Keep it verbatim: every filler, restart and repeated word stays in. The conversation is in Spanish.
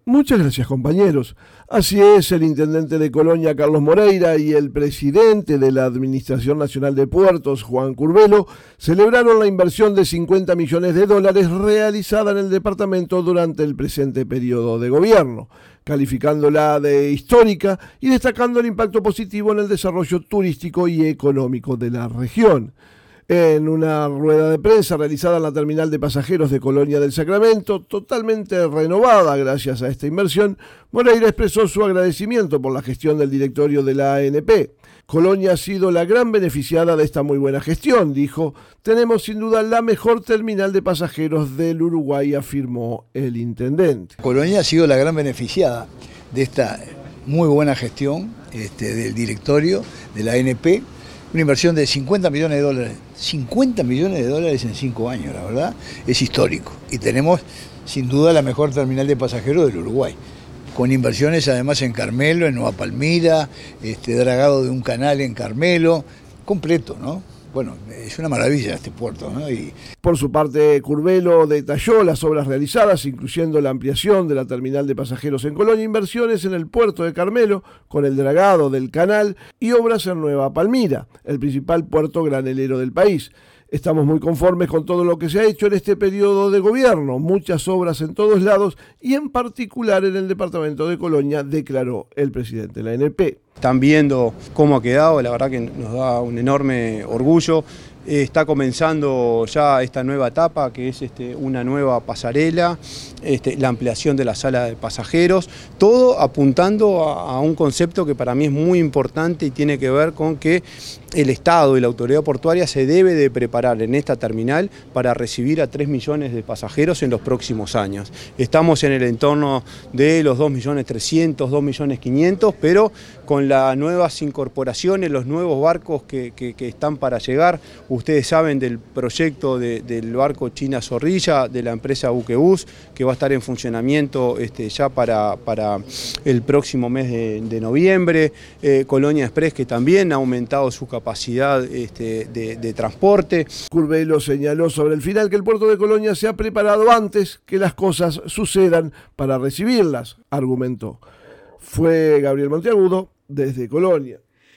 Muchas gracias, compañeros. Así es, el intendente de Colonia, Carlos Moreira, y el presidente de la Administración Nacional de Puertos, Juan Curbelo, celebraron la inversión de cincuenta millones de dólares realizada en el departamento durante el presente periodo de gobierno, calificándola de histórica y destacando el impacto positivo en el desarrollo turístico y económico de la región. En una rueda de prensa realizada en la terminal de pasajeros de Colonia del Sacramento, totalmente renovada gracias a esta inversión, Moreira expresó su agradecimiento por la gestión del directorio de la A N P. Colonia ha sido la gran beneficiada de esta muy buena gestión, dijo. Tenemos sin duda la mejor terminal de pasajeros del Uruguay, afirmó el intendente. Colonia ha sido la gran beneficiada de esta muy buena gestión este, del directorio de la A N P. Una inversión de cincuenta millones de dólares. cincuenta millones de dólares en cinco años, la verdad, es histórico. Y tenemos, sin duda, la mejor terminal de pasajeros del Uruguay. Con inversiones además en Carmelo, en Nueva Palmira, este, dragado de un canal en Carmelo, completo, ¿no? Bueno, es una maravilla este puerto, ¿no? Y... Por su parte, Curbelo detalló las obras realizadas, incluyendo la ampliación de la terminal de pasajeros en Colonia, inversiones en el puerto de Carmelo, con el dragado del canal, y obras en Nueva Palmira, el principal puerto granelero del país. Estamos muy conformes con todo lo que se ha hecho en este periodo de gobierno, muchas obras en todos lados y en particular en el departamento de Colonia, declaró el presidente de la A N P. Están viendo cómo ha quedado, la verdad que nos da un enorme orgullo. Está comenzando ya esta nueva etapa, que es este, una nueva pasarela, este, la ampliación de la sala de pasajeros, todo apuntando a, a un concepto que para mí es muy importante y tiene que ver con que el Estado y la autoridad portuaria se debe de preparar en esta terminal para recibir a tres millones de pasajeros en los próximos años. Estamos en el entorno de los dos millones trescientos, dos millones quinientos, pero con las nuevas incorporaciones, los nuevos barcos que, que, que están para llegar. Ustedes saben del proyecto de, del barco China Zorrilla, de la empresa Buquebus, que va a estar en funcionamiento este, ya para, para el próximo mes de, de noviembre. Eh, Colonia Express, que también ha aumentado su capacidad este, de, de transporte. Curbelo señaló sobre el final que el puerto de Colonia se ha preparado antes que las cosas sucedan para recibirlas, argumentó. Fue Gabriel Monteagudo desde Colonia.